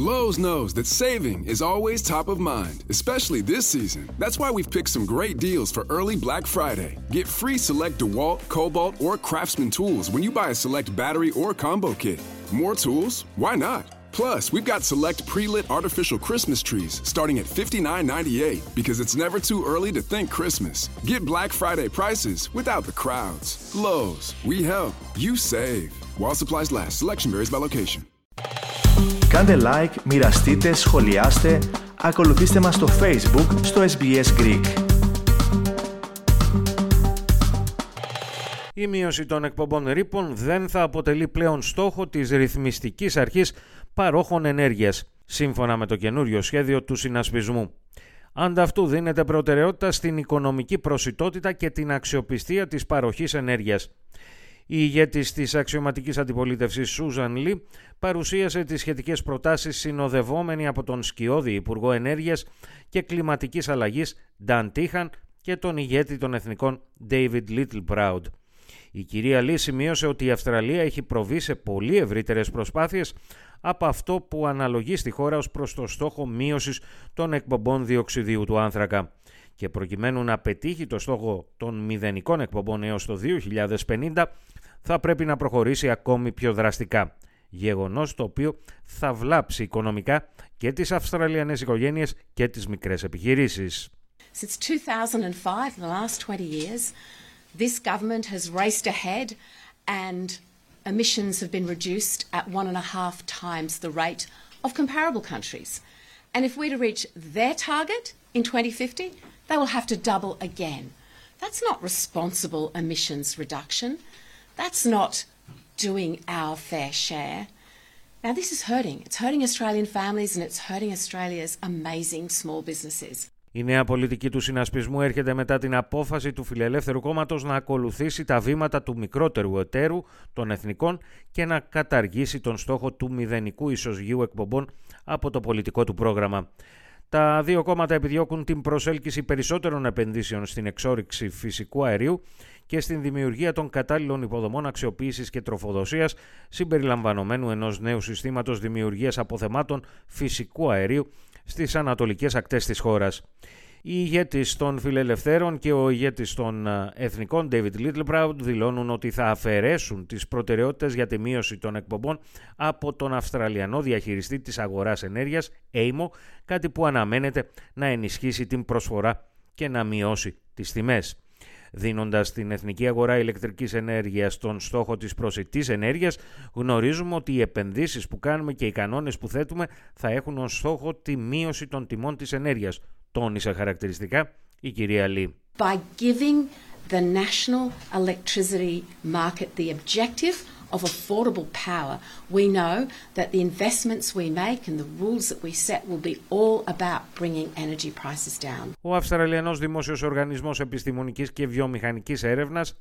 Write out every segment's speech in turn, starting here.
Lowe's knows that saving is always top of mind, especially this season. That's why we've picked some great deals for early Black Friday. Get free select DeWalt, Cobalt, or Craftsman tools when you buy a select battery or combo kit. More tools? Why not? Plus, we've got select pre-lit artificial Christmas trees starting at $59.98 because it's never too early to think Christmas. Get Black Friday prices without the crowds. Lowe's, we help, you save. While supplies last, selection varies by location. Κάντε like, μοιραστείτε, σχολιάστε, ακολουθήστε μας στο Facebook, στο SBS Greek. Η μείωση των εκπομπών ρήπων δεν θα αποτελεί πλέον στόχο της ρυθμιστικής αρχής παρόχων ενέργειας, σύμφωνα με το καινούριο σχέδιο του συνασπισμού. Ανταυτού δίνεται προτεραιότητα στην οικονομική προσιτότητα και την αξιοπιστία της παροχής ενέργειας. Η ηγέτης της αξιωματικής αντιπολίτευσης Σούζαν Λι παρουσίασε τις σχετικές προτάσεις συνοδευόμενη από τον σκιώδη Υπουργό Ενέργειας και Κλιματικής Αλλαγής Dan Tehan και τον ηγέτη των Εθνικών David Littleproud. Η κυρία Λι σημείωσε ότι η Αυστραλία έχει προβεί σε πολύ ευρύτερες προσπάθειες από αυτό που αναλογεί στη χώρα ως προς το στόχο μείωσης των εκπομπών διοξιδίου του άνθρακα. Και προκειμένου να πετύχει το στόχο των μηδενικών εκπομπών έως το 2050 θα πρέπει να προχωρήσει ακόμη πιο δραστικά. Γεγονός το οποίο θα βλάψει οικονομικά και τις Αυστραλιανές οικογένειες και τις μικρές επιχειρήσεις. Since 2005, in the last 20 years, this government has raced ahead and emissions have been reduced at 1.5 times the rate of comparable countries. And if we're to reach their target in 2050, they will have to double again. That's not responsible emissions reduction. That's not doing our fair share. Now this is hurting. It's hurting Australian families and it's hurting Australia's amazing small businesses. Η νέα πολιτική του συνασπισμού έρχεται μετά την απόφαση του Φιλελεύθερου Κόμματος να ακολουθήσει τα βήματα του μικρότερου εταίρου των εθνικών και να καταργήσει τον στόχο του μηδενικού ισοζυγίου εκπομπών από το πολιτικό του πρόγραμμα. Τα δύο κόμματα επιδιώκουν την προσέλκυση περισσότερων επενδύσεων στην εξόρυξη φυσικού αερίου και στην δημιουργία των κατάλληλων υποδομών αξιοποίησης και τροφοδοσίας, συμπεριλαμβανομένου ενός νέου συστήματος δημιουργίας αποθεμάτων φυσικού αερίου στις ανατολικές ακτές της χώρας. Η ηγέτης των Φιλελευθέρων και ο ηγέτης των Εθνικών David Littleproud δηλώνουν ότι θα αφαιρέσουν τις προτεραιότητες για τη μείωση των εκπομπών από τον Αυστραλιανό διαχειριστή της αγοράς ενέργειας, AEMO, κάτι που αναμένεται να ενισχύσει την προσφορά και να μειώσει τις τιμές. Δίνοντας την εθνική αγορά ηλεκτρικής ενέργειας τον στόχο της προσιτής ενέργειας, γνωρίζουμε ότι οι επενδύσεις που κάνουμε και οι κανόνες που θέτουμε θα έχουν ως στόχο τη μείωση των τιμών της ενέργειας, τόνισε χαρακτηριστικά η κυρία Λί. By giving the national electricity market the objective of affordable power, we know that the investments we make and the rules that we set will be all about bringing energy prices down. Ο Αυστραλιανός Δημόσιος Οργανισμός Επιστημονικής και Βιομηχανικής Έρευνας,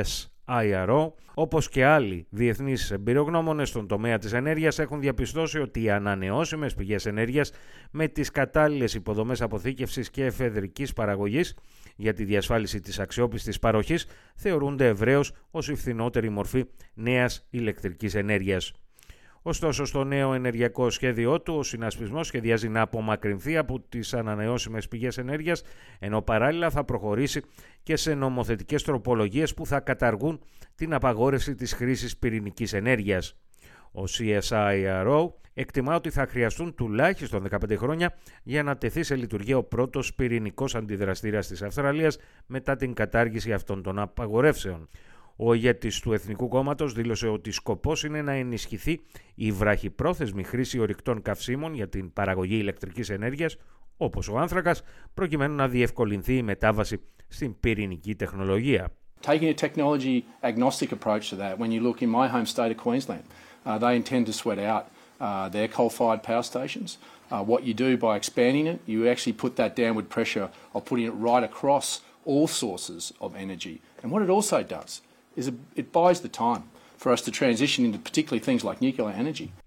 CSIRO, όπως και άλλοι διεθνείς εμπειρογνώμονες στον τομέα της ενέργειας, έχουν διαπιστώσει ότι οι ανανεώσιμες πηγές ενέργειας με τις κατάλληλες υποδομές αποθήκευσης και εφεδρικής παραγωγής για τη διασφάλιση της αξιόπιστης παροχής θεωρούνται ευρέως ως η φθηνότερη μορφή νέας ηλεκτρικής ενέργειας. Ωστόσο, στο νέο ενεργειακό σχέδιό του, ο συνασπισμός σχεδιάζει να απομακρυνθεί από τις ανανεώσιμες πηγές ενέργειας, ενώ παράλληλα θα προχωρήσει και σε νομοθετικές τροπολογίες που θα καταργούν την απαγόρευση της χρήσης πυρηνικής ενέργειας. Ο CSIRO εκτιμά ότι θα χρειαστούν τουλάχιστον 15 χρόνια για να τεθεί σε λειτουργία ο πρώτος πυρηνικός αντιδραστήρας της Αυστραλίας μετά την κατάργηση αυτών των απαγορεύσεων. Ο ηγέτης του Εθνικού Κόμματος δήλωσε ότι σκοπός είναι να ενισχυθεί η βραχυπρόθεσμη χρήση ορυκτών καυσίμων για την παραγωγή ηλεκτρικής ενέργειας, όπως ο άνθρακας, προκειμένου να διευκολυνθεί η μετάβαση στην πυρηνική τεχνολογία. Taking a technology agnostic approach to that, when you look in my home state of Queensland, they intend to sweat out their coal-fired power stations. What you do by expanding it, you actually put that downward pressure of putting it right across all sources of energy. And what it also does is it buys the time for us to transition into particularly things like nuclear energy.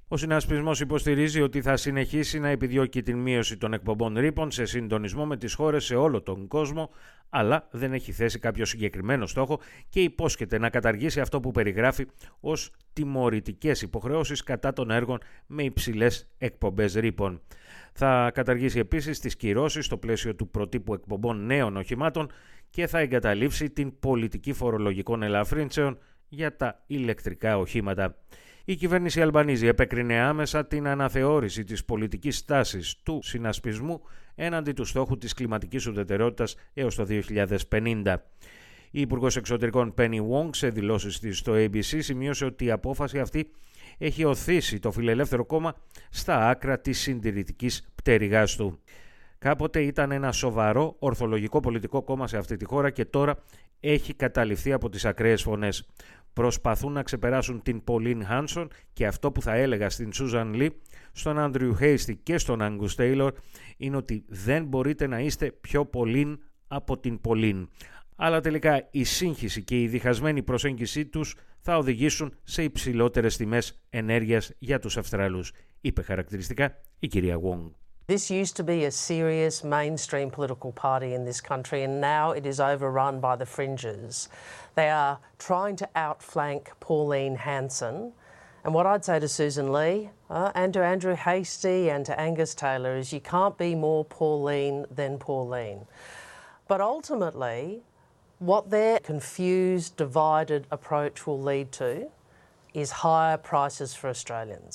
Ο συνασπισμός υποστηρίζει ότι θα συνεχίσει να επιδιώκει την μείωση των εκπομπών ρήπων σε συντονισμό με τις χώρες σε όλο τον κόσμο, αλλά δεν έχει θέσει κάποιο συγκεκριμένο στόχο και υπόσχεται να καταργήσει αυτό που περιγράφει ως τιμωρητικές υποχρεώσεις κατά των έργων με υψηλές εκπομπές ρήπων. Θα καταργήσει επίσης τις κυρώσεις στο πλαίσιο του προτύπου εκπομπών νέων οχημάτων και θα εγκαταλείψει την πολιτική φορολογικών ελαφρύνσεων για τα ηλεκτρικά οχήματα. Η κυβέρνηση Αλμπανίζη επέκρινε άμεσα την αναθεώρηση της πολιτικής στάσης του συνασπισμού έναντι του στόχου της κλιματικής ουδετερότητας έως το 2050. Η Υπουργός Εξωτερικών Penny Wong σε δηλώσεις της στο ABC σημείωσε ότι η απόφαση αυτή έχει οθήσει το Φιλελεύθερο Κόμμα στα άκρα της συντηρητικής πτέρυγάς του. Κάποτε ήταν ένα σοβαρό ορθολογικό πολιτικό κόμμα σε αυτή τη χώρα και τώρα έχει καταληφθεί από τις ακραίες φωνές. Προσπαθούν να ξεπεράσουν την Pauline Hanson και αυτό που θα έλεγα στην Susan Lee, στον Andrew Hastie και στον Angus Taylor είναι ότι δεν μπορείτε να είστε πιο Pauline από την Pauline. Αλλά τελικά η σύγχυση και η διχασμένη προσέγγιση τους θα οδηγήσουν σε υψηλότερες τιμές ενέργειας για τους Αυστραλούς, είπε χαρακτηριστικά η κυρία Wong. This used to be a serious mainstream political party in this country and now it is overrun by the fringes. They are trying to outflank Pauline Hanson. And what I'd say to Susan Lee and to Andrew Hastie and to Angus Taylor is you can't be more Pauline than Pauline. But ultimately, what their confused, divided approach will lead to is higher prices for Australians.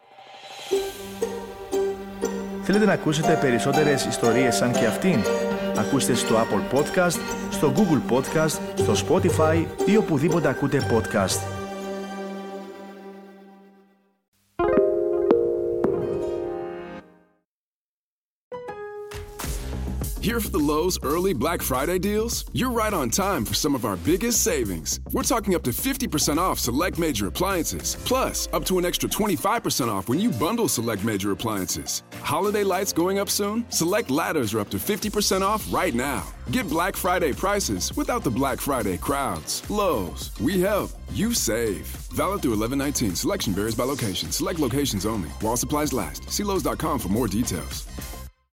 Θέλετε να ακούσετε περισσότερες ιστορίες σαν και αυτήν? Ακούστε στο Apple Podcast, στο Google Podcast, στο Spotify ή οπουδήποτε ακούτε podcast. Here for the Lowe's early Black Friday deals? You're right on time for some of our biggest savings. We're talking up to 50% off select major appliances, plus up to an extra 25% off when you bundle select major appliances. Holiday lights going up soon? Select ladders are up to 50% off right now. Get Black Friday prices without the Black Friday crowds. Lowe's, we help, you save. Valid through 11/19. Selection varies by location. Select locations only. While supplies last. See Lowe's.com for more details.